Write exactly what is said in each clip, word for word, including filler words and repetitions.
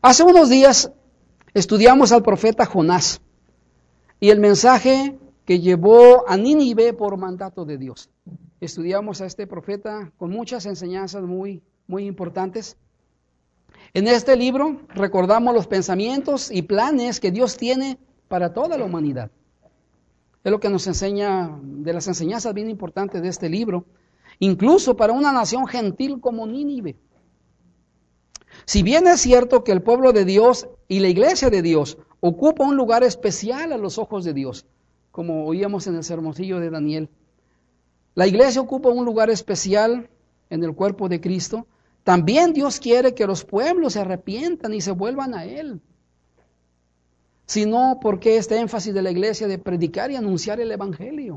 Hace unos días estudiamos al profeta Jonás y el mensaje que llevó a Nínive por mandato de Dios. Estudiamos a este profeta con muchas enseñanzas muy, muy importantes. En este libro recordamos los pensamientos y planes que Dios tiene para toda la humanidad. Es lo que nos enseña, de las enseñanzas bien importantes de este libro, incluso para una nación gentil como Nínive. Si bien es cierto que el pueblo de Dios y la iglesia de Dios ocupa un lugar especial a los ojos de Dios, como oíamos en el sermoncillo de Daniel, la iglesia ocupa un lugar especial en el cuerpo de Cristo. También Dios quiere que los pueblos se arrepientan y se vuelvan a Él. Si no, ¿por qué este énfasis de la iglesia de predicar y anunciar el evangelio?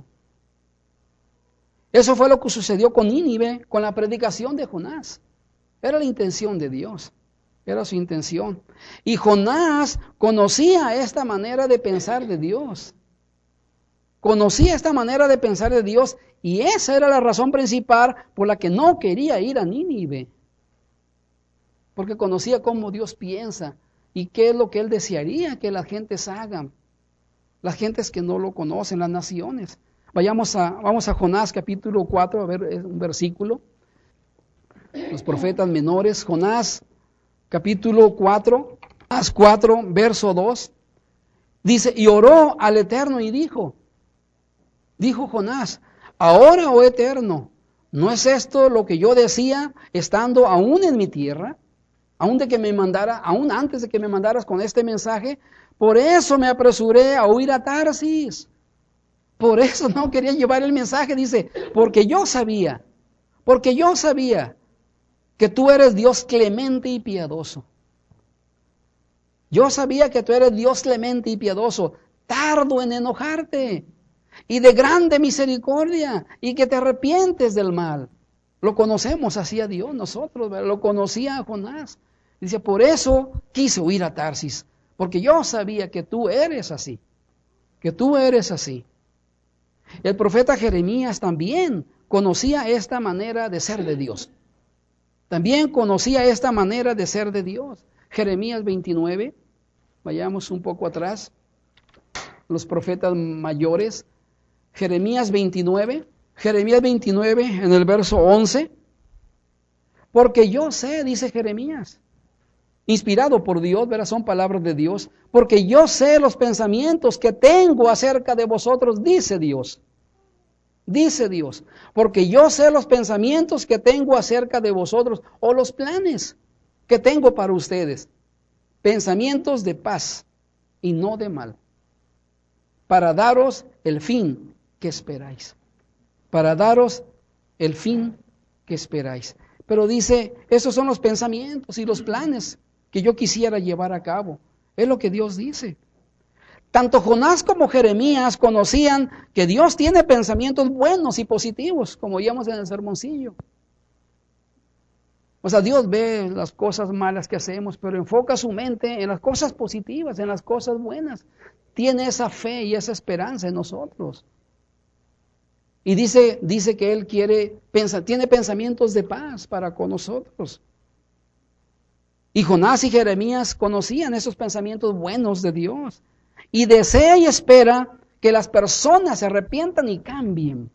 Eso fue lo que sucedió con Nínive, con la predicación de Jonás. Era la intención de Dios, era su intención. Y Jonás conocía esta manera de pensar de Dios. Conocía esta manera de pensar de Dios y esa era la razón principal por la que no quería ir a Nínive. Porque conocía cómo Dios piensa y qué es lo que Él desearía que las gentes hagan. Las gentes que no lo conocen, las naciones. Vayamos a, vamos a Jonás capítulo cuatro, a ver un versículo. Los profetas menores, Jonás capítulo cuatro, Jonás cuatro, verso dos. Dice, y oró al Eterno y dijo, dijo Jonás, ahora, oh Eterno, ¿no es esto lo que yo decía estando aún en mi tierra? Aún de que me mandara, aún antes de que me mandaras con este mensaje, por eso me apresuré a huir a Tarsis. Por eso no quería llevar el mensaje, dice, porque yo sabía, porque yo sabía que tú eres Dios clemente y piadoso. Yo sabía que tú eres Dios clemente y piadoso, tardo en enojarte y de grande misericordia y que te arrepientes del mal. Lo conocemos así a Dios nosotros, ¿verdad? Lo conocía a Jonás. Dice, por eso quise huir a Tarsis, porque yo sabía que tú eres así, que tú eres así. El profeta Jeremías también conocía esta manera de ser de Dios. También conocía esta manera de ser de Dios. Jeremías veintinueve, vayamos un poco atrás, los profetas mayores. Jeremías veintinueve, Jeremías veintinueve en el verso once. Porque yo sé, dice Jeremías, inspirado por Dios, verás, son palabras de Dios, porque yo sé los pensamientos que tengo acerca de vosotros, dice Dios. Dice Dios, porque yo sé los pensamientos que tengo acerca de vosotros, o los planes que tengo para ustedes, pensamientos de paz y no de mal, para daros el fin que esperáis, para daros el fin que esperáis. Pero dice, esos son los pensamientos y los planes que yo quisiera llevar a cabo. Es lo que Dios dice. Tanto Jonás como Jeremías conocían que Dios tiene pensamientos buenos y positivos, como oíamos en el sermoncillo. O sea, Dios ve las cosas malas que hacemos, pero enfoca su mente en las cosas positivas, en las cosas buenas. Tiene esa fe y esa esperanza en nosotros. Y dice, dice que Él quiere, pensa, tiene pensamientos de paz para con nosotros. Y Jonás y Jeremías conocían esos pensamientos buenos de Dios. Y desea y espera que las personas se arrepientan y cambien.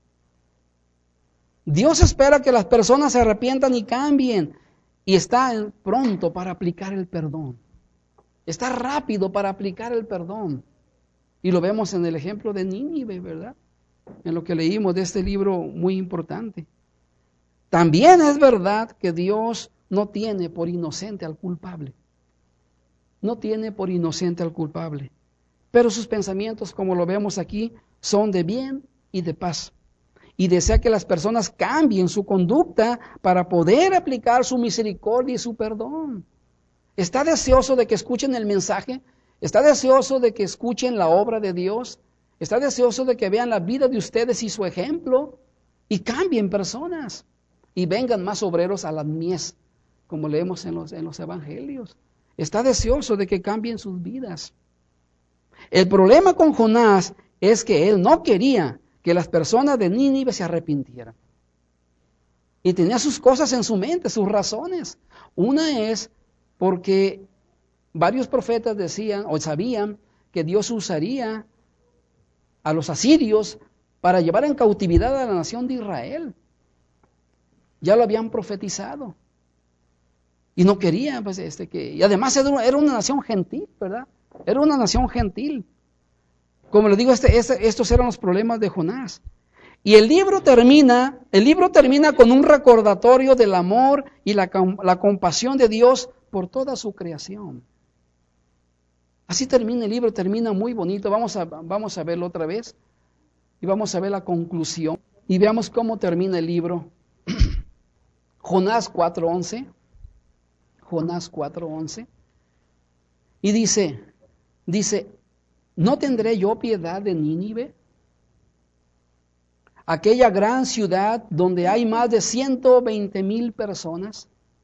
Dios espera que las personas se arrepientan y cambien. Y está pronto para aplicar el perdón. Está rápido para aplicar el perdón. Y lo vemos en el ejemplo de Nínive, ¿verdad? En lo que leímos de este libro muy importante. También es verdad que Dios no tiene por inocente al culpable. No tiene por inocente al culpable. Pero sus pensamientos, como lo vemos aquí, son de bien y de paz. Y desea que las personas cambien su conducta para poder aplicar su misericordia y su perdón. ¿Está deseoso de que escuchen el mensaje? ¿Está deseoso de que escuchen la obra de Dios? ¿Está deseoso de que vean la vida de ustedes y su ejemplo? Y cambien personas. Y vengan más obreros a la mies, como leemos en los, en los evangelios. Está deseoso de que cambien sus vidas. El problema con Jonás es que él no quería que las personas de Nínive se arrepintieran. Y tenía sus cosas en su mente, sus razones. Una es porque varios profetas decían o sabían que Dios usaría a los asirios para llevar en cautividad a la nación de Israel. Ya lo habían profetizado. Y no querían, pues, este, que... Y además era una nación gentil, ¿verdad? Era una nación gentil. Como les digo, este, este, estos eran los problemas de Jonás. Y el libro termina, el libro termina con un recordatorio del amor y la, la compasión de Dios por toda su creación. Así termina el libro, termina muy bonito. Vamos a, vamos a verlo otra vez y vamos a ver la conclusión y veamos cómo termina el libro. Jonás cuatro once. Jonás cuatro once. Y dice, dice, ¿no tendré yo piedad de Nínive? Aquella gran ciudad donde hay más de ciento veinte mil personas.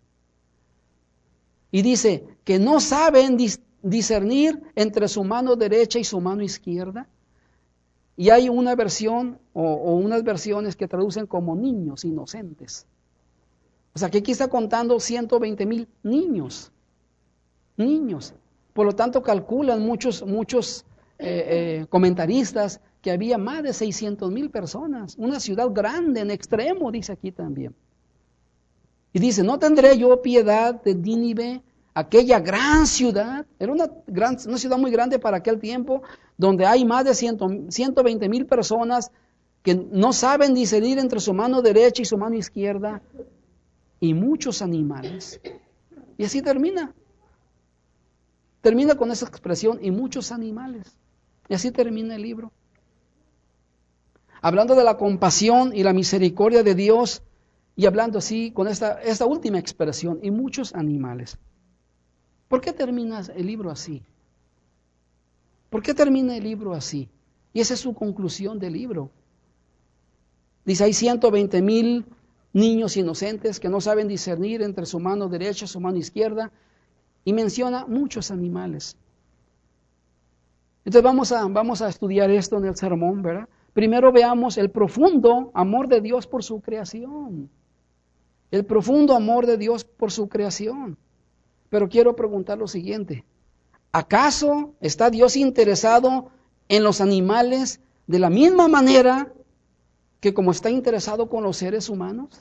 Y dice, que no saben dis- discernir entre su mano derecha y su mano izquierda. Y hay una versión o, o unas versiones que traducen como niños inocentes. O sea, que aquí está contando ciento veinte mil niños. Niños. Por lo tanto, calculan muchos, muchos eh, eh, comentaristas que había más de seiscientas mil personas. Una ciudad grande en extremo, dice aquí también. Y dice, ¿no tendré yo piedad de Nínive, aquella gran ciudad? Era una, gran, una ciudad muy grande para aquel tiempo, donde hay más de ciento veinte mil personas que no saben discernir entre su mano derecha y su mano izquierda, y muchos animales. Y así termina. Termina con esa expresión, y muchos animales. Y así termina el libro. Hablando de la compasión y la misericordia de Dios, y hablando así con esta, esta última expresión, y muchos animales. ¿Por qué termina el libro así? ¿Por qué termina el libro así? Y esa es su conclusión del libro. Dice, hay ciento veinte mil niños inocentes que no saben discernir entre su mano derecha y su mano izquierda, y menciona muchos animales. Entonces vamos a, vamos a estudiar esto en el sermón, ¿verdad? Primero veamos el profundo amor de Dios por su creación. El profundo amor de Dios por su creación. Pero quiero preguntar lo siguiente. ¿Acaso está Dios interesado en los animales de la misma manera que como está interesado con los seres humanos?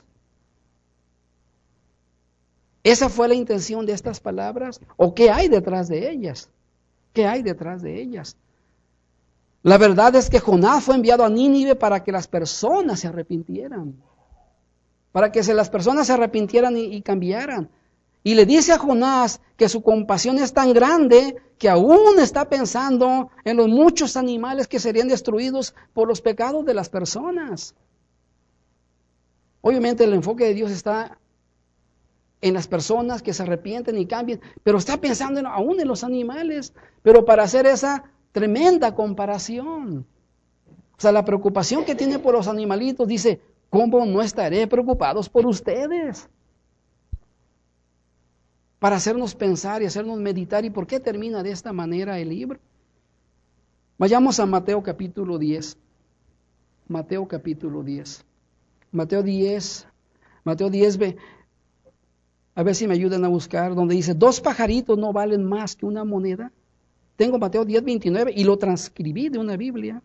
¿Esa fue la intención de estas palabras? ¿O qué hay detrás de ellas? ¿Qué hay detrás de ellas? La verdad es que Jonás fue enviado a Nínive para que las personas se arrepintieran. Para que se, las personas se arrepintieran y, y cambiaran. Y le dice a Jonás que su compasión es tan grande que aún está pensando en los muchos animales que serían destruidos por los pecados de las personas. Obviamente el enfoque de Dios está en las personas que se arrepienten y cambien, pero está pensando en, aún en los animales, pero para hacer esa tremenda comparación. O sea, la preocupación que tiene por los animalitos, dice, ¿cómo no estaré preocupados por ustedes? Para hacernos pensar y hacernos meditar. ¿Y por qué termina de esta manera el libro? Vayamos a Mateo capítulo diez. Mateo capítulo diez. Mateo diez. Mateo diez, ve. A ver si me ayudan a buscar, donde dice, dos pajaritos no valen más que una moneda. Tengo Mateo diez, veintinueve y lo transcribí de una Biblia.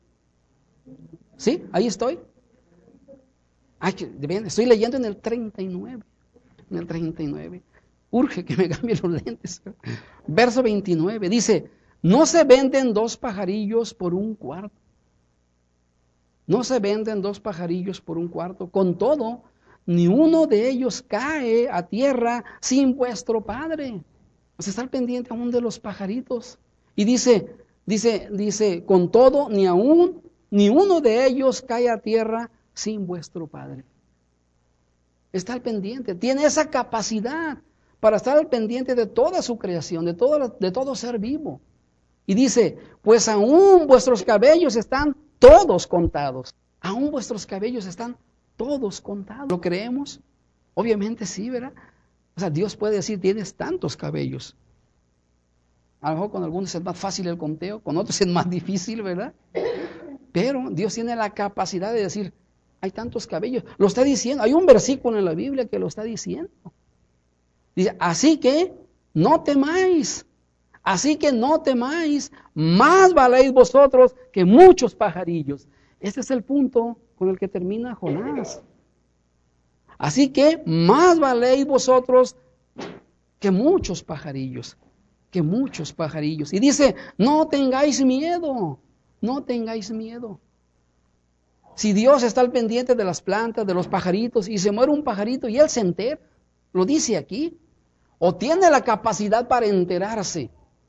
¿Sí? Ahí estoy. Ay, estoy leyendo en el treinta y nueve. En el treinta y nueve. Urge que me cambie los lentes. Verso veintinueve dice, no se venden dos pajarillos por un cuarto. No se venden dos pajarillos por un cuarto. Con todo, ni uno de ellos cae a tierra sin vuestro Padre. O sea, está al pendiente aún de los pajaritos. Y dice, dice, dice, con todo, ni aún, ni uno de ellos cae a tierra sin vuestro Padre. Está al pendiente, tiene esa capacidad para estar al pendiente de toda su creación, de todo, de todo ser vivo. Y dice, pues aún vuestros cabellos están todos contados. Aún vuestros cabellos están todos contados. ¿Lo creemos? Obviamente sí, ¿verdad? O sea, Dios puede decir, tienes tantos cabellos. A lo mejor con algunos es más fácil el conteo, con otros es más difícil, ¿verdad? Pero Dios tiene la capacidad de decir, hay tantos cabellos. Lo está diciendo, hay un versículo en la Biblia que lo está diciendo. Dice, así que no temáis, Así que no temáis, más valéis vosotros que muchos pajarillos. Este es el punto con el que termina Jonás. Así que más valéis vosotros que muchos pajarillos, que muchos pajarillos. Y dice, no tengáis miedo, no tengáis miedo. Si Dios está al pendiente de las plantas, de los pajaritos, y se muere un pajarito y Él se entera, lo dice aquí, o tiene la capacidad para enterarse.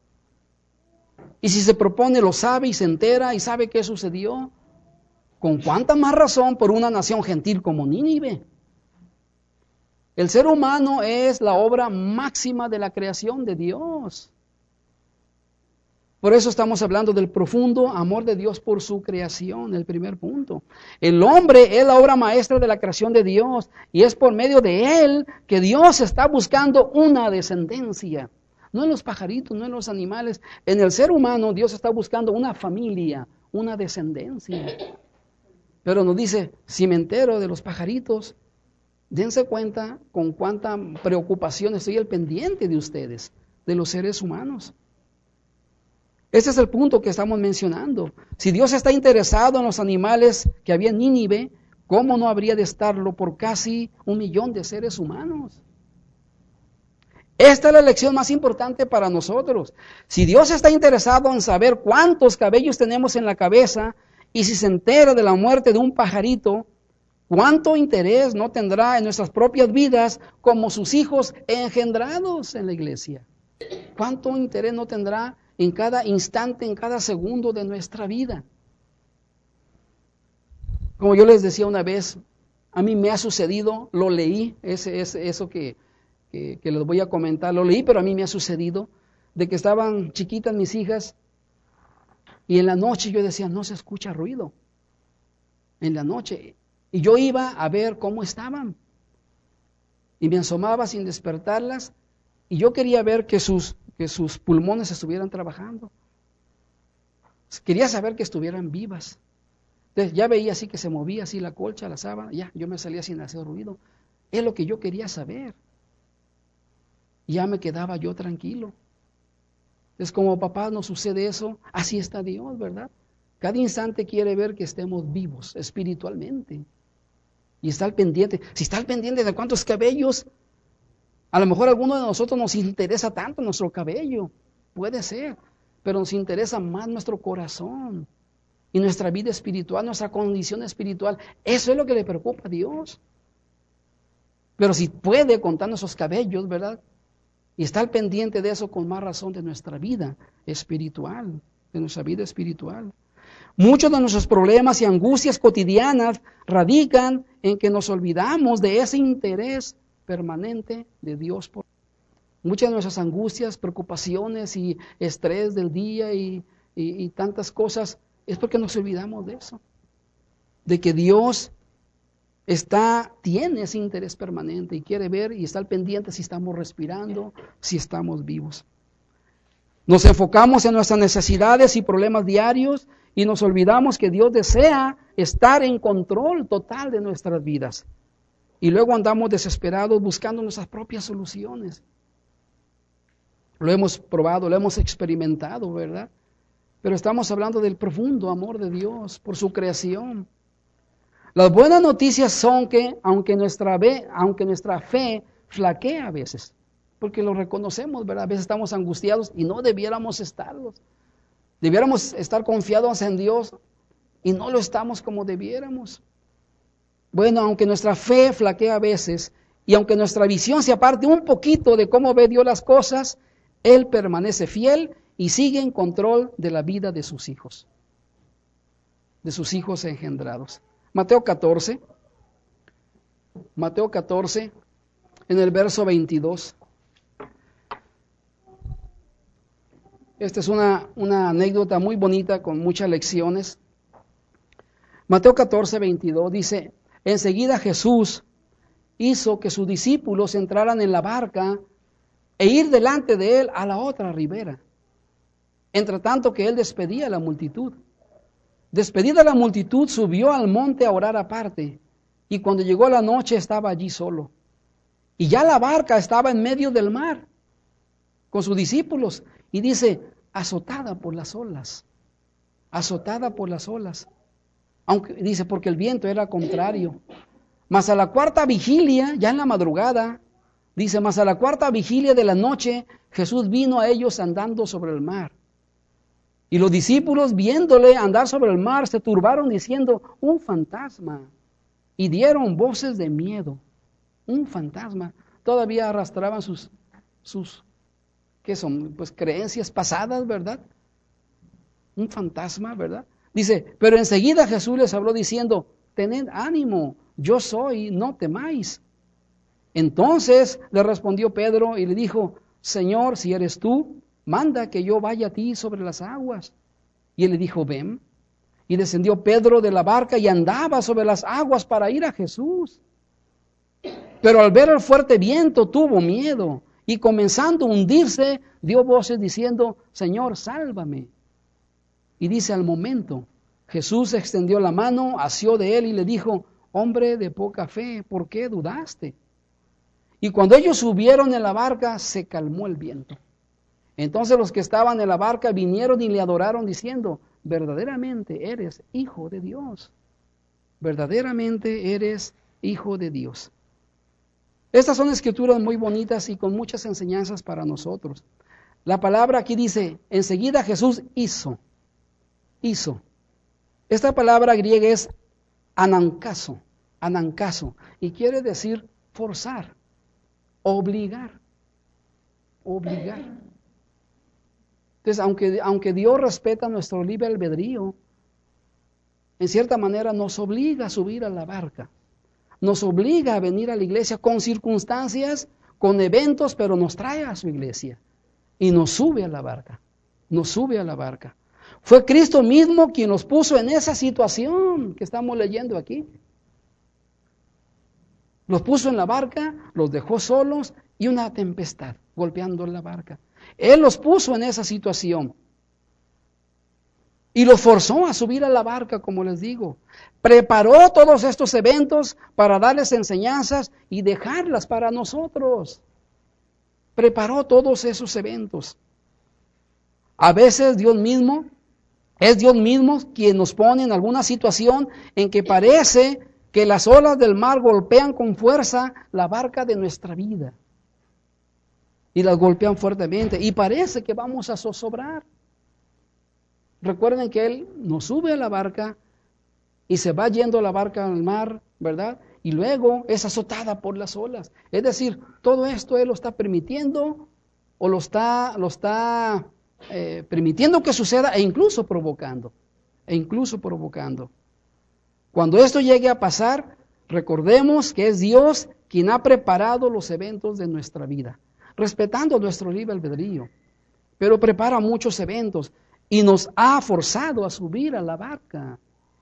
Y si se propone, lo sabe y se entera y sabe qué sucedió. ¿Con cuánta más razón por una nación gentil como Nínive? El ser humano es la obra máxima de la creación de Dios. Por eso estamos hablando del profundo amor de Dios por su creación, el primer punto. El hombre es la obra maestra de la creación de Dios y es por medio de él que Dios está buscando una descendencia. No en los pajaritos, no en los animales. En el ser humano Dios está buscando una familia, una descendencia. Pero nos dice, si me entero de los pajaritos, dense cuenta con cuánta preocupación estoy al pendiente de ustedes, de los seres humanos. Ese es el punto que estamos mencionando. Si Dios está interesado en los animales que había en Nínive, ¿cómo no habría de estarlo por casi un millón de seres humanos? Esta es la lección más importante para nosotros. Si Dios está interesado en saber cuántos cabellos tenemos en la cabeza, y si se entera de la muerte de un pajarito, ¿cuánto interés no tendrá en nuestras propias vidas como sus hijos engendrados en la iglesia? ¿Cuánto interés no tendrá en cada instante, en cada segundo de nuestra vida? Como yo les decía una vez, a mí me ha sucedido, lo leí, ese, ese, eso que, que, que les voy a comentar, lo leí, pero a mí me ha sucedido, de que estaban chiquitas mis hijas, y en la noche yo decía, no se escucha ruido, en la noche, y yo iba a ver cómo estaban, y me asomaba sin despertarlas, y yo quería ver que sus, que sus pulmones estuvieran trabajando, quería saber que estuvieran vivas. Entonces ya veía así que se movía así la colcha, la sábana, ya, yo me salía sin hacer ruido, es lo que yo quería saber, y ya me quedaba yo tranquilo. Es como papá nos sucede eso, así está Dios, ¿verdad? Cada instante quiere ver que estemos vivos espiritualmente. Y está al pendiente. Si está al pendiente de cuántos cabellos, a lo mejor a alguno de nosotros nos interesa tanto nuestro cabello. Puede ser. Pero nos interesa más nuestro corazón. Y nuestra vida espiritual, nuestra condición espiritual. Eso es lo que le preocupa a Dios. Pero si puede contar nuestros cabellos, ¿verdad? Y está al pendiente de eso, con más razón de nuestra vida espiritual, de nuestra vida espiritual. Muchos de nuestros problemas y angustias cotidianas radican en que nos olvidamos de ese interés permanente de Dios. Por... Muchas de nuestras angustias, preocupaciones y estrés del día y, y, y tantas cosas es porque nos olvidamos de eso. De que Dios Está, tiene ese interés permanente y quiere ver y está al pendiente si estamos respirando, si estamos vivos. Nos enfocamos en nuestras necesidades y problemas diarios y nos olvidamos que Dios desea estar en control total de nuestras vidas. Y luego andamos desesperados buscando nuestras propias soluciones. Lo hemos probado, lo hemos experimentado, ¿verdad? Pero estamos hablando del profundo amor de Dios por su creación. Las buenas noticias son que, aunque nuestra, fe, aunque nuestra fe flaquea a veces, porque lo reconocemos, ¿verdad? A veces estamos angustiados y no debiéramos estarlos. Debiéramos estar confiados en Dios y no lo estamos como debiéramos. Bueno, aunque nuestra fe flaquea a veces y aunque nuestra visión se aparte un poquito de cómo ve Dios las cosas, Él permanece fiel y sigue en control de la vida de sus hijos, de sus hijos engendrados. Mateo catorce, Mateo catorce, en el verso veintidós. Esta es una, una anécdota muy bonita con muchas lecciones. Mateo catorce, veintidós dice, enseguida Jesús hizo que sus discípulos entraran en la barca e ir delante de él a la otra ribera, entre tanto que él despedía a la multitud. Despedida la multitud, subió al monte a orar aparte, y cuando llegó la noche estaba allí solo. Y ya la barca estaba en medio del mar, con sus discípulos. Y dice, azotada por las olas, azotada por las olas. Aunque dice, porque el viento era contrario. Mas a la cuarta vigilia, ya en la madrugada, dice, mas a la cuarta vigilia de la noche, Jesús vino a ellos andando sobre el mar. Y los discípulos, viéndole andar sobre el mar, se turbaron diciendo, un fantasma. Y dieron voces de miedo. Un fantasma. Todavía arrastraban sus, sus, ¿qué son? Pues creencias pasadas, ¿verdad? Un fantasma, ¿verdad? Dice, pero enseguida Jesús les habló diciendo, tened ánimo, yo soy, no temáis. Entonces le respondió Pedro y le dijo, Señor, si eres tú, manda que yo vaya a ti sobre las aguas. Y él le dijo, ven. Y descendió Pedro de la barca y andaba sobre las aguas para ir a Jesús. Pero al ver el fuerte viento tuvo miedo y comenzando a hundirse, dio voces diciendo, Señor, sálvame. Y dice, al momento, Jesús extendió la mano, asió de él y le dijo, hombre de poca fe, ¿por qué dudaste? Y cuando ellos subieron en la barca, se calmó el viento. Entonces los que estaban en la barca vinieron y le adoraron diciendo, verdaderamente eres hijo de Dios. Verdaderamente eres hijo de Dios. Estas son escrituras muy bonitas y con muchas enseñanzas para nosotros. La palabra aquí dice, enseguida Jesús hizo. Hizo. Esta palabra griega es anankazo, anankazo, y quiere decir forzar, obligar, obligar. Entonces, aunque, aunque Dios respeta nuestro libre albedrío, en cierta manera nos obliga a subir a la barca, nos obliga a venir a la iglesia con circunstancias, con eventos, pero nos trae a su iglesia y nos sube a la barca, nos sube a la barca. Fue Cristo mismo quien los puso en esa situación que estamos leyendo aquí. Los puso en la barca, los dejó solos y una tempestad golpeando la barca. Él los puso en esa situación y los forzó a subir a la barca, como les digo. Preparó todos estos eventos para darles enseñanzas y dejarlas para nosotros. Preparó todos esos eventos. A veces Dios mismo, es Dios mismo quien nos pone en alguna situación en que parece que las olas del mar golpean con fuerza la barca de nuestra vida. Y las golpean fuertemente. Y parece que vamos a zozobrar. Recuerden que Él nos sube a la barca y se va yendo la barca al mar, ¿verdad? Y luego es azotada por las olas. Es decir, todo esto Él lo está permitiendo o lo está, lo está eh, permitiendo que suceda e incluso provocando. E incluso provocando. Cuando esto llegue a pasar, recordemos que es Dios quien ha preparado los eventos de nuestra vida, respetando nuestro libre albedrío, pero prepara muchos eventos y nos ha forzado a subir a la barca.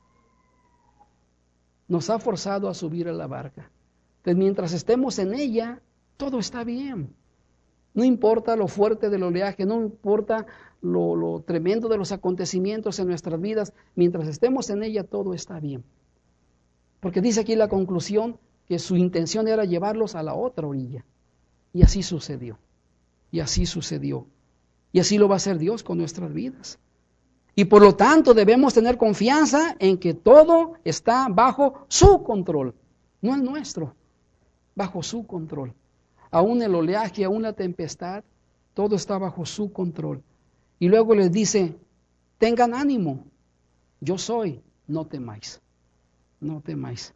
Nos ha forzado a subir a la barca. Entonces, mientras estemos en ella, todo está bien. No importa lo fuerte del oleaje, no importa lo, lo tremendo de los acontecimientos en nuestras vidas, mientras estemos en ella, todo está bien. Porque dice aquí la conclusión que su intención era llevarlos a la otra orilla. Y así sucedió. Y así sucedió. Y así lo va a hacer Dios con nuestras vidas. Y por lo tanto debemos tener confianza en que todo está bajo su control, no el nuestro, bajo su control. Aún el oleaje, aún la tempestad, todo está bajo su control. Y luego les dice, tengan ánimo, yo soy, no temáis, no temáis.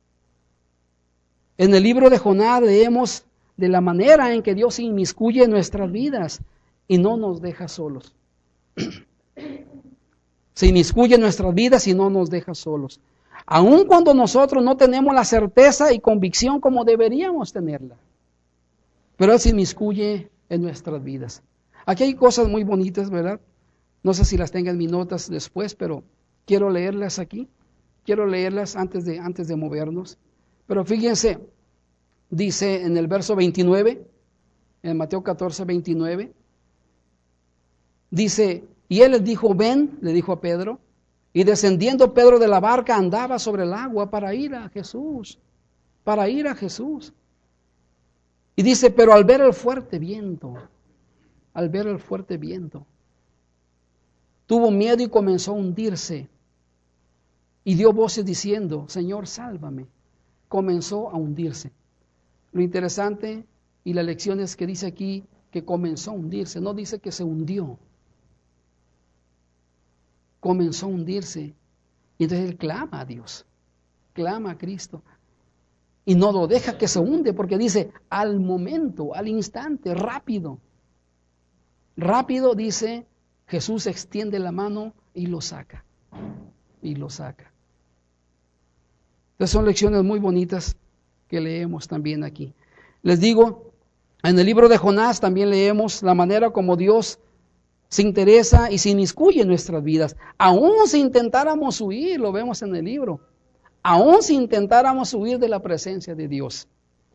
En el libro de Jonás leemos de la manera en que Dios se inmiscuye en nuestras vidas y no nos deja solos. Se inmiscuye en nuestras vidas y no nos deja solos. Aun cuando nosotros no tenemos la certeza y convicción como deberíamos tenerla. Pero Él se inmiscuye en nuestras vidas. Aquí hay cosas muy bonitas, ¿verdad? No sé si las tengan en mis notas después, pero quiero leerlas aquí. Quiero leerlas antes de, antes de movernos. Pero fíjense, dice en el verso veintinueve, en Mateo catorce, veintinueve, dice, y Él les dijo, ven, le dijo a Pedro, y descendiendo Pedro de la barca andaba sobre el agua para ir a Jesús, para ir a Jesús. Y dice, pero al ver el fuerte viento, al ver el fuerte viento. Tuvo miedo y comenzó a hundirse. Y dio voces diciendo, Señor, sálvame. Comenzó a hundirse. Lo interesante y la lección es que dice aquí que comenzó a hundirse, no dice que se hundió. Comenzó a hundirse. Y entonces él clama a Dios, clama a Cristo. Y no lo deja que se hunde, porque dice, al momento, al instante, rápido. Rápido, dice, Jesús extiende la mano y lo saca. Y lo saca. Entonces son lecciones muy bonitas que leemos también aquí. Les digo, en el libro de Jonás también leemos la manera como Dios se interesa y se inmiscuye en nuestras vidas. Aún si intentáramos huir, lo vemos en el libro. Aún si intentáramos huir de la presencia de Dios.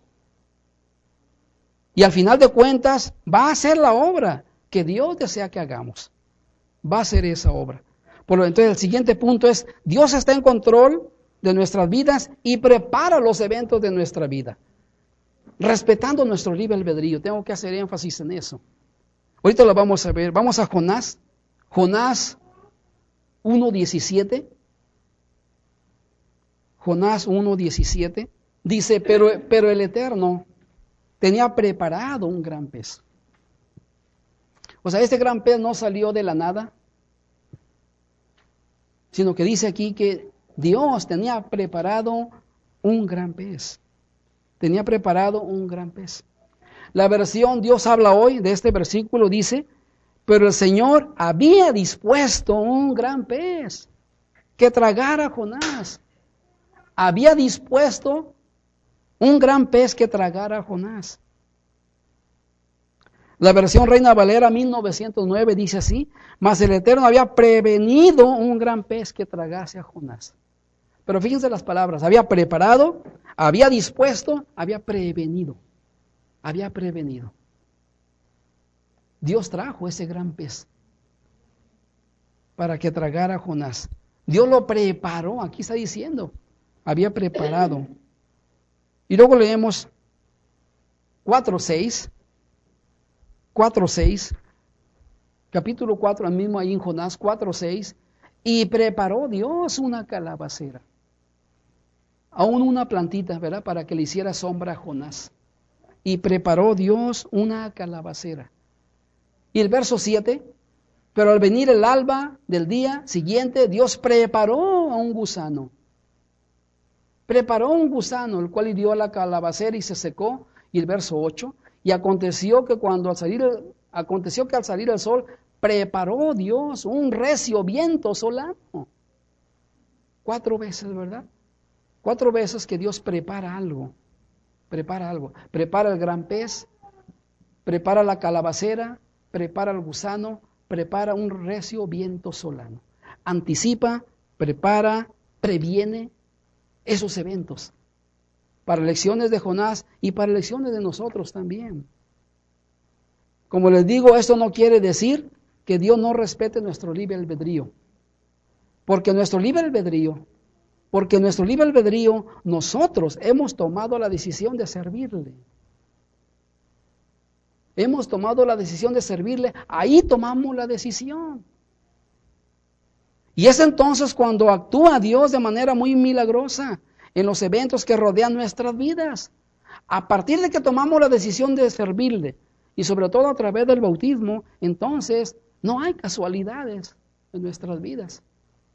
Y al final de cuentas, va a ser la obra que Dios desea que hagamos. Va a ser esa obra. Por lo entonces el siguiente punto es, Dios está en control de nuestras vidas y prepara los eventos de nuestra vida. Respetando nuestro libre albedrío. Tengo que hacer énfasis en eso. Ahorita lo vamos a ver. Vamos a Jonás. Jonás uno diecisiete. Jonás uno diecisiete. Dice, pero, pero el Eterno tenía preparado un gran pez. O sea, este gran pez no salió de la nada, sino que dice aquí que Dios tenía preparado un gran pez. Tenía preparado un gran pez. La versión Dios habla hoy de este versículo dice, pero el Señor había dispuesto un gran pez que tragara a Jonás. Había dispuesto un gran pez que tragara a Jonás. La versión Reina Valera mil novecientos nueve dice así, mas el Eterno había prevenido un gran pez que tragase a Jonás. Pero fíjense las palabras, había preparado, había dispuesto, había prevenido. Había prevenido. Dios trajo ese gran pez para que tragara a Jonás. Dios lo preparó, aquí está diciendo, había preparado. Y luego leemos cuatro seis, cuatro seis, capítulo cuatro, al mismo ahí en Jonás, cuatro seis, y preparó Dios una calabacera, aún una plantita, ¿verdad? Para que le hiciera sombra a Jonás. Y preparó Dios una calabacera. Y el verso siete, pero al venir el alba del día siguiente, Dios preparó a un gusano. Preparó un gusano, el cual hirió a la calabacera y se secó. Y el verso ocho, y aconteció que cuando al salir, aconteció que al salir el sol, preparó Dios un recio viento solano. Cuatro veces, ¿verdad? Cuatro veces que Dios prepara algo. Prepara algo. Prepara el gran pez, prepara la calabacera, prepara el gusano, prepara un recio viento solano. Anticipa, prepara, previene esos eventos. Para lecciones de Jonás y para lecciones de nosotros también. Como les digo, esto no quiere decir que Dios no respete nuestro libre albedrío. Porque nuestro libre albedrío Porque nuestro libre albedrío, nosotros hemos tomado la decisión de servirle. Hemos tomado la decisión de servirle, ahí tomamos la decisión. Y es entonces cuando actúa Dios de manera muy milagrosa en los eventos que rodean nuestras vidas. A partir de que tomamos la decisión de servirle, y sobre todo a través del bautismo, entonces no hay casualidades en nuestras vidas.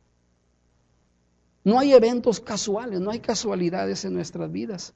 No hay eventos casuales, no hay casualidades en nuestras vidas.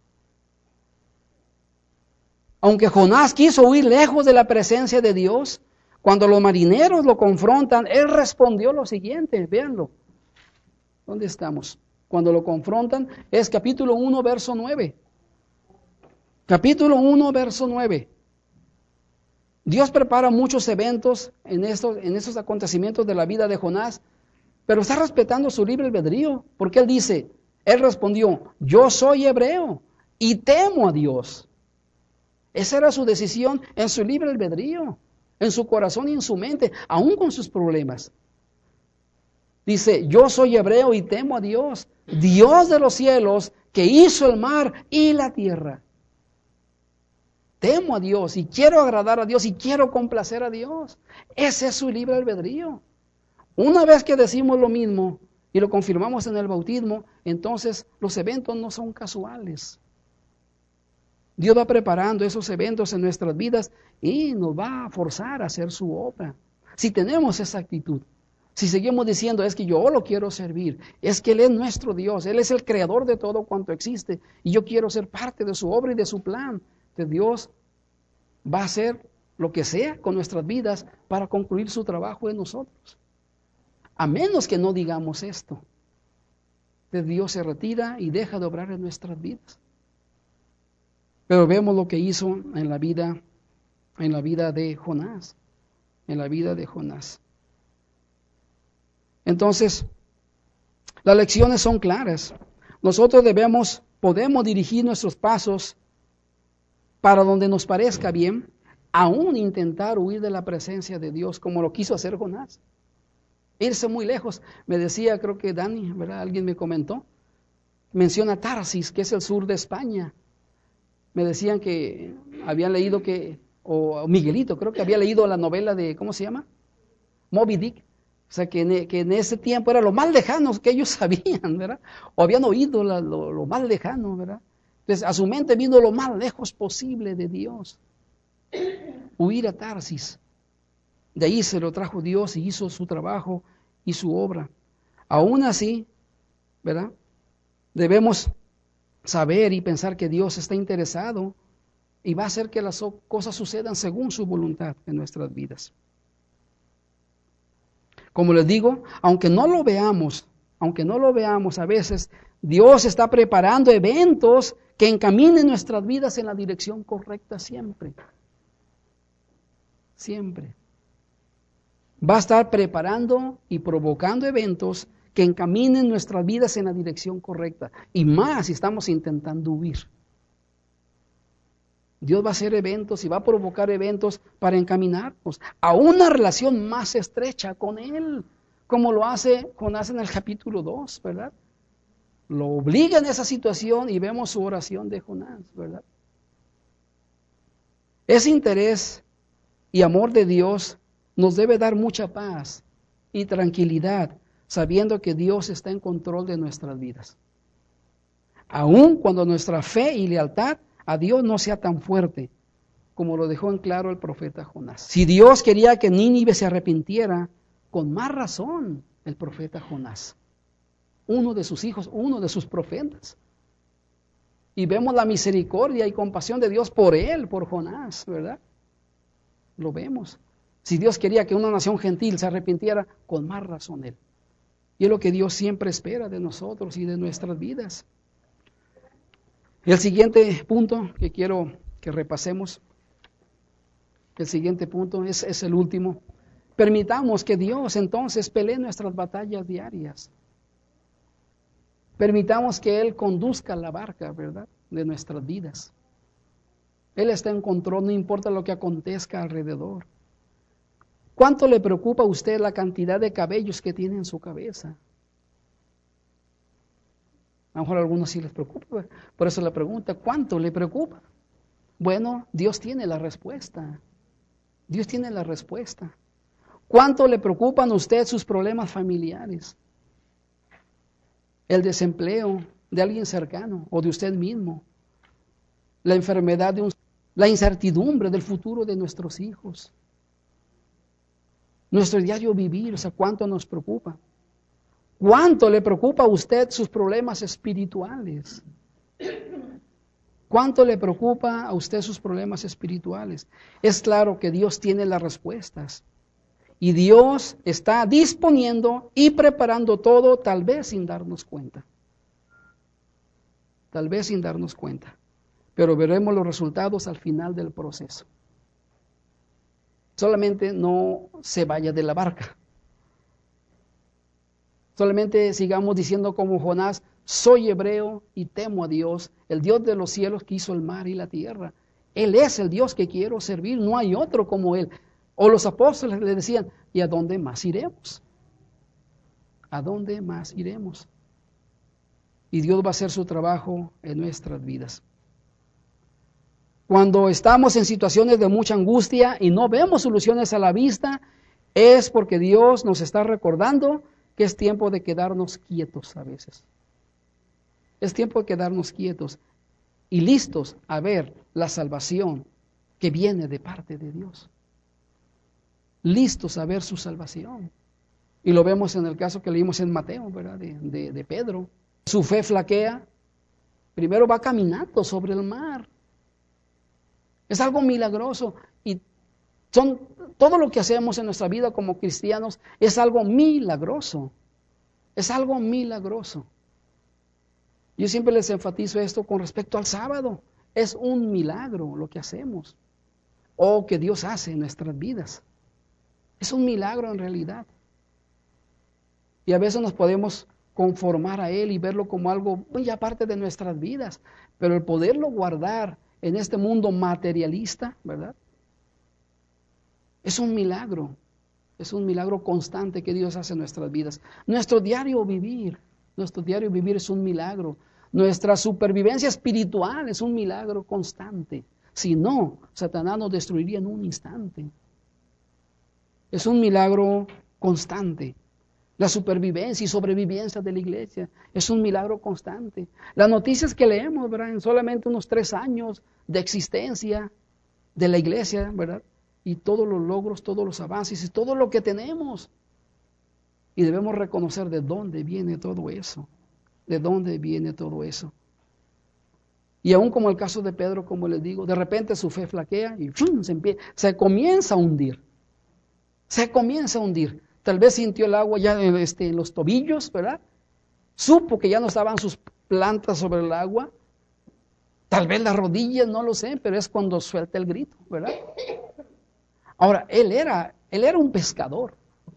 Aunque Jonás quiso huir lejos de la presencia de Dios, cuando los marineros lo confrontan, él respondió lo siguiente, véanlo. ¿Dónde estamos? Cuando lo confrontan, es capítulo uno, verso nueve. Capítulo uno, verso nueve. Dios prepara muchos eventos en estos, en estos acontecimientos de la vida de Jonás, pero está respetando su libre albedrío, porque él dice, él respondió, yo soy hebreo y temo a Dios. Esa era su decisión en su libre albedrío, en su corazón y en su mente, aún con sus problemas. Dice, yo soy hebreo y temo a Dios, Dios de los cielos, que hizo el mar y la tierra. temo a Dios y quiero agradar a Dios y quiero complacer a Dios. Ese es su libre albedrío. Una vez que decimos lo mismo y lo confirmamos en el bautismo, entonces los eventos no son casuales. Dios va preparando esos eventos en nuestras vidas y nos va a forzar a hacer su obra. Si tenemos esa actitud, si seguimos diciendo, es que yo lo quiero servir, es que Él es nuestro Dios, Él es el creador de todo cuanto existe, y yo quiero ser parte de su obra y de su plan, de Dios va a hacer lo que sea con nuestras vidas para concluir su trabajo en nosotros. A menos que no digamos esto, de Dios se retira y deja de obrar en nuestras vidas. Pero vemos lo que hizo en la vida, en la vida de Jonás, en la vida de Jonás. Entonces, las lecciones son claras. Nosotros debemos, podemos dirigir nuestros pasos para donde nos parezca bien, aún intentar huir de la presencia de Dios, como lo quiso hacer Jonás. Irse muy lejos. Me decía, creo que Dani, ¿verdad? Alguien me comentó, menciona Tarsis, que es el sur de España. Me decían que habían leído que, o Miguelito, creo que había leído la novela de, ¿cómo se llama? Moby Dick. O sea, que en, que en ese tiempo era lo más lejano que ellos sabían, ¿verdad? O habían oído la, lo, lo más lejano, ¿verdad? Entonces, a su mente vino lo más lejos posible de Dios. Huir a Tarsis. De ahí se lo trajo Dios y hizo su trabajo y su obra. Aún así, ¿verdad? Debemos saber y pensar que Dios está interesado y va a hacer que las cosas sucedan según su voluntad en nuestras vidas. Como les digo, aunque no lo veamos, aunque no lo veamos a veces, Dios está preparando eventos que encaminen nuestras vidas en la dirección correcta siempre. Siempre. Va a estar preparando y provocando eventos que encaminen nuestras vidas en la dirección correcta. Y más si estamos intentando huir. Dios va a hacer eventos y va a provocar eventos para encaminarnos a una relación más estrecha con Él, como lo hace Jonás en el capítulo dos, ¿verdad? Lo obliga en esa situación y vemos su oración de Jonás, ¿verdad? Ese interés y amor de Dios nos debe dar mucha paz y tranquilidad, sabiendo que Dios está en control de nuestras vidas. Aun cuando nuestra fe y lealtad a Dios no sea tan fuerte, como lo dejó en claro el profeta Jonás. Si Dios quería que Nínive se arrepintiera, con más razón el profeta Jonás, uno de sus hijos, uno de sus profetas. Y vemos la misericordia y compasión de Dios por él, por Jonás, ¿verdad? Lo vemos. Si Dios quería que una nación gentil se arrepintiera, con más razón Él. Y es lo que Dios siempre espera de nosotros y de nuestras vidas. El siguiente punto que quiero que repasemos, el siguiente punto es, es el último. Permitamos que Dios entonces pelee nuestras batallas diarias. Permitamos que Él conduzca la barca, ¿verdad?, de nuestras vidas. Él está en control, no importa lo que acontezca alrededor. ¿Cuánto le preocupa a usted la cantidad de cabellos que tiene en su cabeza? A lo mejor a algunos sí les preocupa, por eso la pregunta, ¿cuánto le preocupa? Bueno, Dios tiene la respuesta. Dios tiene la respuesta. ¿Cuánto le preocupan a usted sus problemas familiares? El desempleo de alguien cercano o de usted mismo. La enfermedad de un, la incertidumbre del futuro de nuestros hijos. Nuestro diario vivir, o sea, ¿cuánto nos preocupa? ¿Cuánto le preocupa a usted sus problemas espirituales? ¿Cuánto le preocupa a usted sus problemas espirituales? Es claro que Dios tiene las respuestas. Y Dios está disponiendo y preparando todo, tal vez sin darnos cuenta. Tal vez sin darnos cuenta. Pero veremos los resultados al final del proceso. Solamente no se vaya de la barca. Solamente sigamos diciendo como Jonás, soy hebreo y temo a Dios, el Dios de los cielos que hizo el mar y la tierra. Él es el Dios que quiero servir, no hay otro como Él. O los apóstoles le decían, ¿y a dónde más iremos? ¿A dónde más iremos? Y Dios va a hacer su trabajo en nuestras vidas. Cuando estamos en situaciones de mucha angustia y no vemos soluciones a la vista, es porque Dios nos está recordando que es tiempo de quedarnos quietos a veces. Es tiempo de quedarnos quietos y listos a ver la salvación que viene de parte de Dios. Listos a ver su salvación. Y lo vemos en el caso que leímos en Mateo, ¿verdad? De, de, de Pedro. Su fe flaquea. Primero va caminando sobre el mar. Es algo milagroso. Y son, todo lo que hacemos en nuestra vida como cristianos es algo milagroso. Es algo milagroso. Yo siempre les enfatizo esto con respecto al sábado. Es un milagro lo que hacemos. O que Dios hace en nuestras vidas. Es un milagro en realidad. Y a veces nos podemos conformar a Él y verlo como algo muy aparte de nuestras vidas. Pero el poderlo guardar en este mundo materialista, ¿verdad? Es un milagro. Es un milagro constante que Dios hace en nuestras vidas. Nuestro diario vivir, nuestro diario vivir es un milagro. Nuestra supervivencia espiritual es un milagro constante. Si no, Satanás nos destruiría en un instante. Es un milagro constante. La supervivencia y sobrevivencia de la iglesia es un milagro constante. Las noticias que leemos, ¿verdad? En solamente unos tres años de existencia de la iglesia, ¿verdad? Y todos los logros, todos los avances y todo lo que tenemos. Y debemos reconocer de dónde viene todo eso. De dónde viene todo eso. Y aún como el caso de Pedro, como les digo, de repente su fe flaquea y ¡fum! se, empieza, se comienza a hundir. Se comienza a hundir. Tal vez sintió el agua ya este, en los tobillos, ¿verdad? Supo que ya no estaban sus plantas sobre el agua. Tal vez las rodillas, no lo sé, pero es cuando suelta el grito, ¿verdad? Ahora, él era, él era un pescador.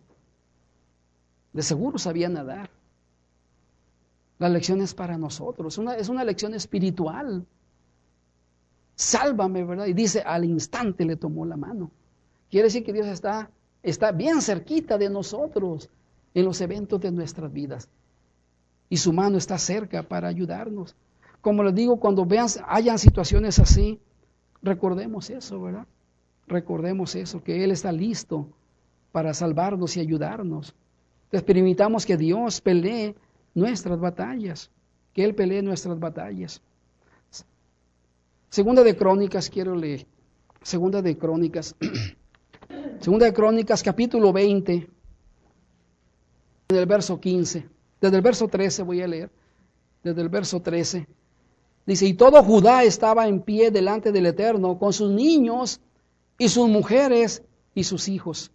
De seguro sabía nadar. La lección es para nosotros, una, es una lección espiritual. Sálvame, ¿verdad? Y dice, al instante le tomó la mano. Quiere decir que Dios está, está bien cerquita de nosotros en los eventos de nuestras vidas. Y su mano está cerca para ayudarnos. Como les digo, cuando vean, hayan situaciones así, recordemos eso, ¿verdad? Recordemos eso, que Él está listo para salvarnos y ayudarnos. Entonces permitamos que Dios pelee nuestras batallas, que Él pelee nuestras batallas. Segunda de Crónicas, quiero leer. Segunda de Crónicas. Segunda de Crónicas, capítulo veinte, en el verso quince. Desde el verso trece voy a leer. Desde el verso trece. Dice, y todo Judá estaba en pie delante del Eterno, con sus niños y sus mujeres y sus hijos.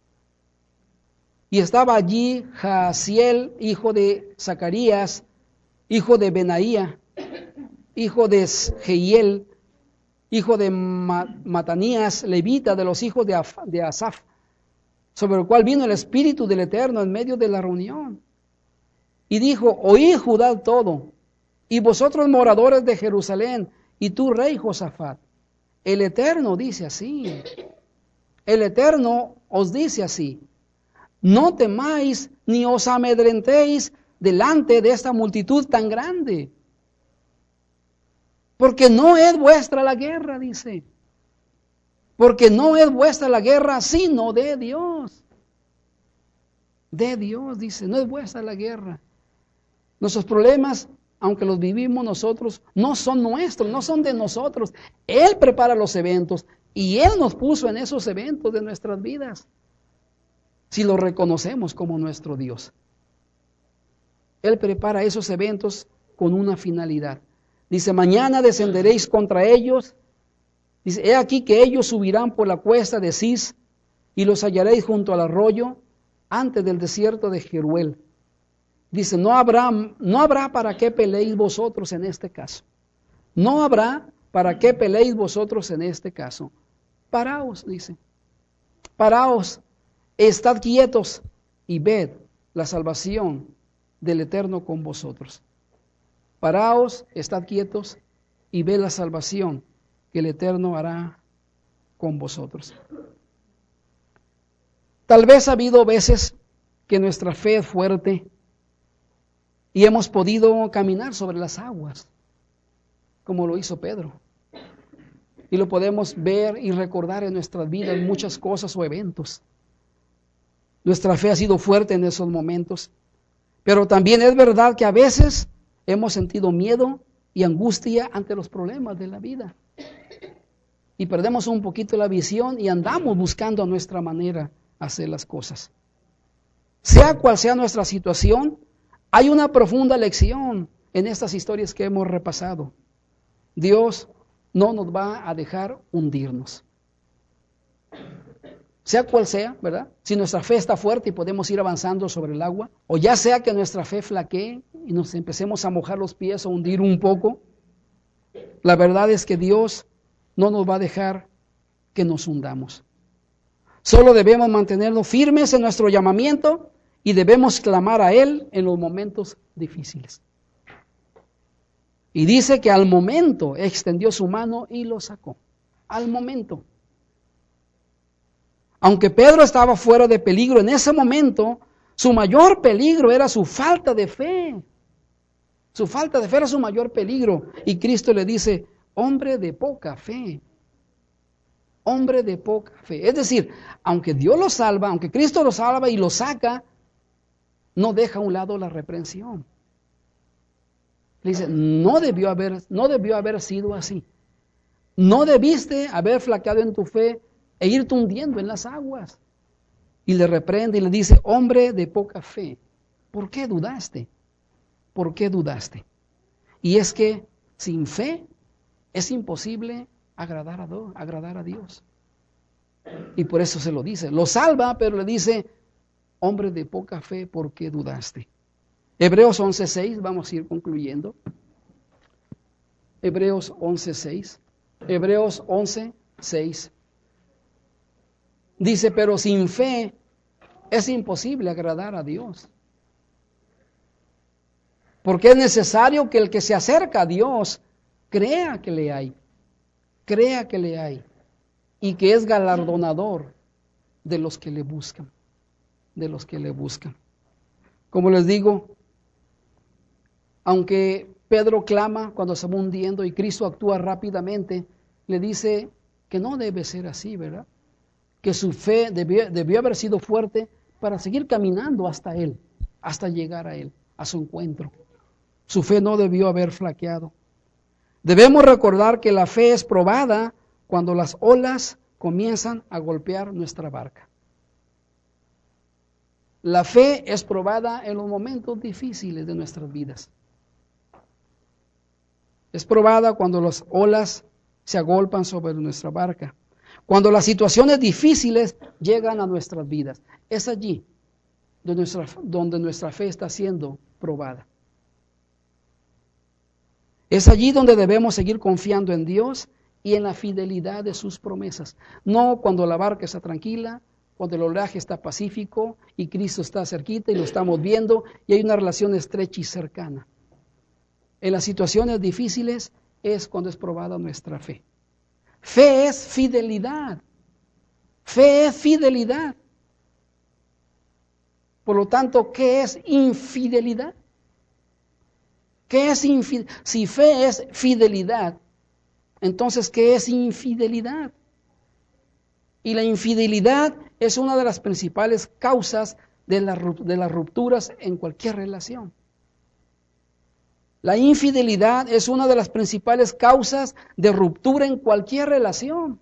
Y estaba allí Jaasiel, hijo de Zacarías, hijo de Benaía, hijo de Jehiel, hijo de Matanías, levita de los hijos de, Af de Asaf, sobre el cual vino el Espíritu del Eterno en medio de la reunión. Y dijo, oíd Judá todo, y vosotros moradores de Jerusalén, y tú rey Josafat, el Eterno dice así, el Eterno os dice así, no temáis ni os amedrentéis delante de esta multitud tan grande, porque no es vuestra la guerra, dice, porque no es vuestra la guerra, sino de Dios, de Dios, dice, no es vuestra la guerra. Nuestros problemas, aunque los vivimos nosotros, no son nuestros, no son de nosotros. Él prepara los eventos y Él nos puso en esos eventos de nuestras vidas, si lo reconocemos como nuestro Dios. Él prepara esos eventos con una finalidad. Dice, mañana descenderéis contra ellos. Dice, he aquí que ellos subirán por la cuesta de Cis y los hallaréis junto al arroyo antes del desierto de Jeruel. Dice, no habrá, no habrá para qué peleéis vosotros en este caso. No habrá para qué peleéis vosotros en este caso. Paraos, dice. Paraos, estad quietos y ved la salvación del Eterno con vosotros. Paraos, estad quietos y ved la salvación que el Eterno hará con vosotros. Tal vez ha habido veces que nuestra fe es fuerte y hemos podido caminar sobre las aguas, como lo hizo Pedro. Y lo podemos ver y recordar en nuestras vidas muchas cosas o eventos. Nuestra fe ha sido fuerte en esos momentos. Pero también es verdad que a veces hemos sentido miedo y angustia ante los problemas de la vida. Y perdemos un poquito la visión y andamos buscando a nuestra manera hacer las cosas. Sea cual sea nuestra situación, hay una profunda lección en estas historias que hemos repasado. Dios no nos va a dejar hundirnos. Sea cual sea, ¿verdad? Si nuestra fe está fuerte y podemos ir avanzando sobre el agua, o ya sea que nuestra fe flaquee y nos empecemos a mojar los pies o hundir un poco, la verdad es que Dios no nos va a dejar que nos hundamos. Solo debemos mantenernos firmes en nuestro llamamiento y debemos clamar a Él en los momentos difíciles. Y dice que al momento extendió su mano y lo sacó. Al momento. Aunque Pedro estaba fuera de peligro en ese momento, su mayor peligro era su falta de fe. Su falta de fe era su mayor peligro. Y Cristo le dice, hombre de poca fe. Hombre de poca fe. Es decir, aunque Dios lo salva, aunque Cristo lo salva y lo saca, no deja a un lado la reprensión. Le dice, no debió haber, no debió haber sido así. No debiste haber flaqueado en tu fe e irte hundiendo en las aguas. Y le reprende y le dice, hombre de poca fe, ¿por qué dudaste? ¿Por qué dudaste? Y es que sin fe es imposible agradar a, Dios, agradar a Dios. Y por eso se lo dice. Lo salva, pero le dice, hombre de poca fe, ¿por qué dudaste? Hebreos once seis, vamos a ir concluyendo. Hebreos once seis. Hebreos once seis. Dice, pero sin fe es imposible agradar a Dios. Porque es necesario que el que se acerca a Dios crea que le hay. Crea que le hay. Y que es galardonador de los que le buscan. De los que le buscan. Como les digo, aunque Pedro clama cuando se va hundiendo y Cristo actúa rápidamente, le dice que no debe ser así, ¿verdad? Que su fe debió, debió haber sido fuerte para seguir caminando hasta Él, hasta llegar a Él, a su encuentro. Su fe no debió haber flaqueado. Debemos recordar que la fe es probada cuando las olas comienzan a golpear nuestra barca. La fe es probada en los momentos difíciles de nuestras vidas. Es probada cuando las olas se agolpan sobre nuestra barca. Cuando las situaciones difíciles llegan a nuestras vidas. Es allí donde nuestra, donde nuestra fe está siendo probada. Es allí donde debemos seguir confiando en Dios y en la fidelidad de sus promesas. No cuando la barca está tranquila, cuando el oleaje está pacífico y Cristo está cerquita y lo estamos viendo y hay una relación estrecha y cercana. En las situaciones difíciles es cuando es probada nuestra fe. Fe es fidelidad. Fe es fidelidad. Por lo tanto, ¿qué es infidelidad? ¿Qué es infidelidad? Si fe es fidelidad, entonces, ¿qué es infidelidad? Y la infidelidad es una de las principales causas de, la, de las rupturas en cualquier relación. La infidelidad es una de las principales causas de ruptura en cualquier relación.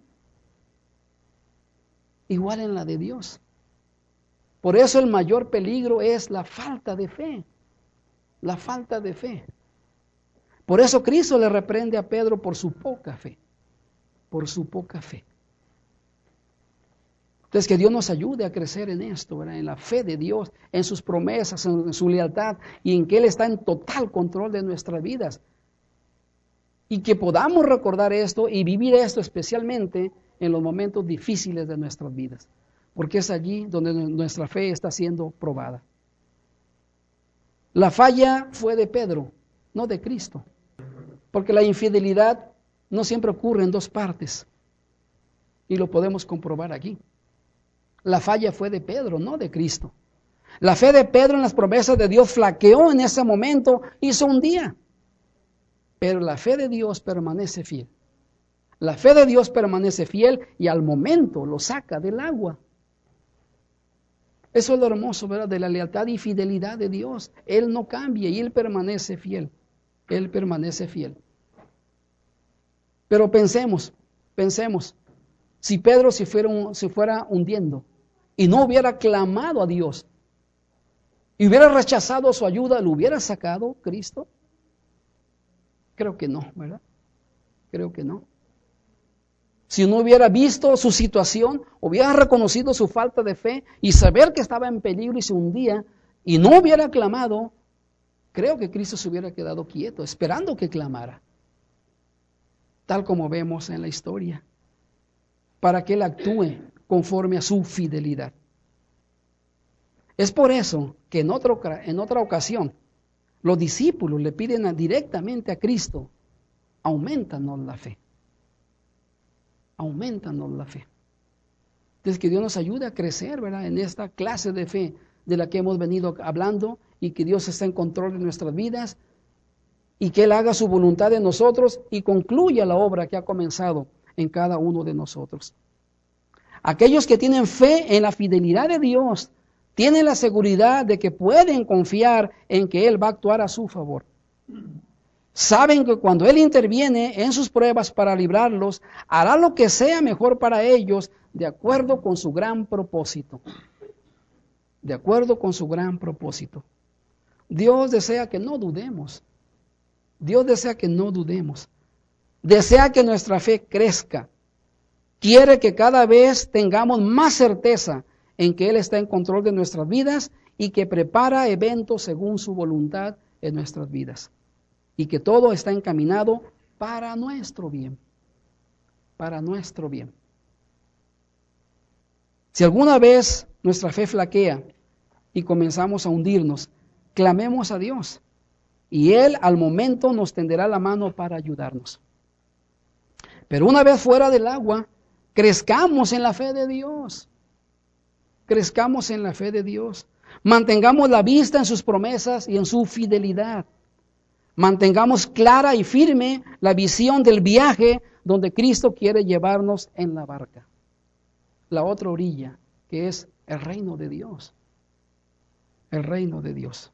Igual en la de Dios. Por eso el mayor peligro es la falta de fe. La falta de fe. Por eso Cristo le reprende a Pedro por su poca fe. Por su poca fe. Entonces, que Dios nos ayude a crecer en esto, ¿verdad? En la fe de Dios, en sus promesas, en, en su lealtad y en que Él está en total control de nuestras vidas. Y que podamos recordar esto y vivir esto especialmente en los momentos difíciles de nuestras vidas. Porque es allí donde nuestra fe está siendo probada. La falla fue de Pedro, no de Cristo. Porque la infidelidad no siempre ocurre en dos partes. Y lo podemos comprobar aquí. La falla fue de Pedro, no de Cristo. La fe de Pedro en las promesas de Dios flaqueó en ese momento, hizo un día. Pero la fe de Dios permanece fiel. La fe de Dios permanece fiel y al momento lo saca del agua. Eso es lo hermoso, ¿verdad? De la lealtad y fidelidad de Dios. Él no cambia y Él permanece fiel. Él permanece fiel. Pero pensemos, pensemos, si Pedro se fuera, se fuera hundiendo y no hubiera clamado a Dios y hubiera rechazado su ayuda, ¿lo hubiera sacado Cristo? Creo que no, ¿verdad? Creo que no. Si no hubiera visto su situación, hubiera reconocido su falta de fe y saber que estaba en peligro y se hundía y no hubiera clamado, creo que Cristo se hubiera quedado quieto, esperando que clamara. Tal como vemos en la historia, para que Él actúe conforme a su fidelidad. Es por eso que en, otro, en otra ocasión los discípulos le piden a, directamente a Cristo, aumentanos la fe. Aumentanos la fe. Entonces que Dios nos ayude a crecer, ¿verdad? En esta clase de fe de la que hemos venido hablando y que Dios está en control de nuestras vidas y que Él haga su voluntad en nosotros y concluya la obra que ha comenzado en cada uno de nosotros. Aquellos que tienen fe en la fidelidad de Dios tienen la seguridad de que pueden confiar en que Él va a actuar a su favor. Saben que cuando Él interviene en sus pruebas para librarlos, hará lo que sea mejor para ellos de acuerdo con su gran propósito. De acuerdo con su gran propósito. Dios desea que no dudemos. Dios desea que no dudemos. Desea que nuestra fe crezca. Quiere que cada vez tengamos más certeza en que Él está en control de nuestras vidas y que prepara eventos según su voluntad en nuestras vidas. Y que todo está encaminado para nuestro bien. Para nuestro bien. Si alguna vez nuestra fe flaquea y comenzamos a hundirnos, clamemos a Dios. Y Él al momento nos tenderá la mano para ayudarnos. Pero una vez fuera del agua, crezcamos en la fe de Dios. Crezcamos en la fe de Dios. Mantengamos la vista en sus promesas y en su fidelidad. Mantengamos clara y firme la visión del viaje donde Cristo quiere llevarnos en la barca. La otra orilla, que es el reino de Dios. El reino de Dios.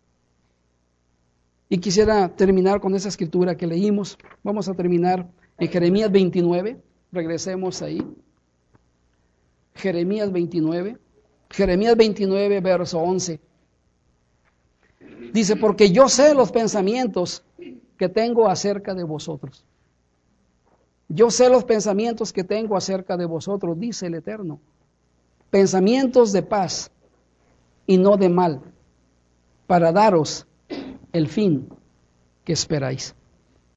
Y quisiera terminar con esa escritura que leímos. Vamos a terminar en Jeremías veintinueve. Regresemos ahí. Jeremías veintinueve. Jeremías veintinueve, verso once. Dice, porque yo sé los pensamientos que tengo acerca de vosotros. Yo sé los pensamientos que tengo acerca de vosotros, dice el Eterno. Pensamientos de paz y no de mal, para daros el fin que esperáis.